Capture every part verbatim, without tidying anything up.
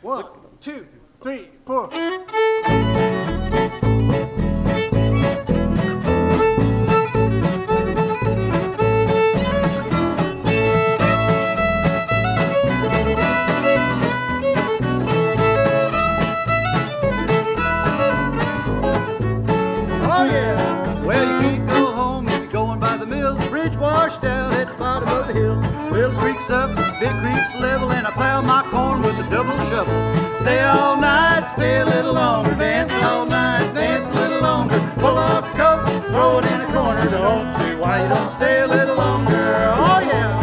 One, two, three, four. Washed out at the bottom of the hill. Little creek's up, big creek's level, and I plow my corn with a double shovel. Stay all night, stay a little longer, dance all night, dance a little longer. Pull off your coat, throw it in a corner. Don't see why you don't stay a little longer. Oh yeah.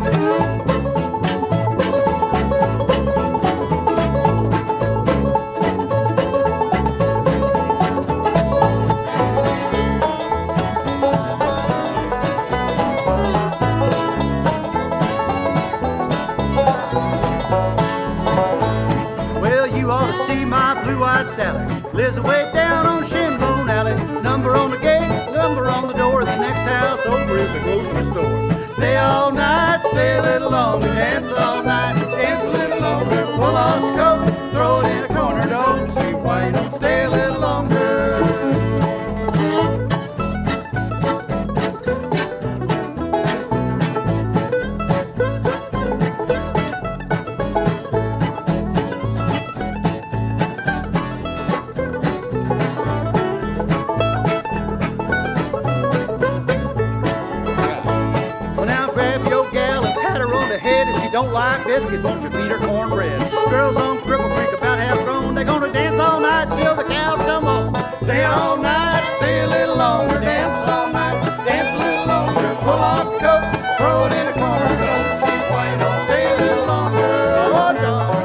Blue-eyed Sally lives way down on Shinbone Alley. Number on the gate, number on the door. The next house over is the grocery store. Stay all night, stay a little longer. Dance all night, dance a little longer. Pull off your coat, throw it in a corner. Don't see why you don't stay a little longer. Don't like biscuits, won't you feed her cornbread? Girls on Cripple Creek about half grown, they're gonna dance all night till the cows come home. Stay all night, stay a little longer, dance all night, dance a little longer. Pull off your coat, throw it in a corner. Don't see why you don't stay a little longer. Oh, no.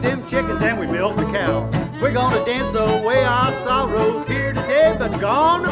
And we milk the cow. We're gonna dance away our sorrows here today, but gone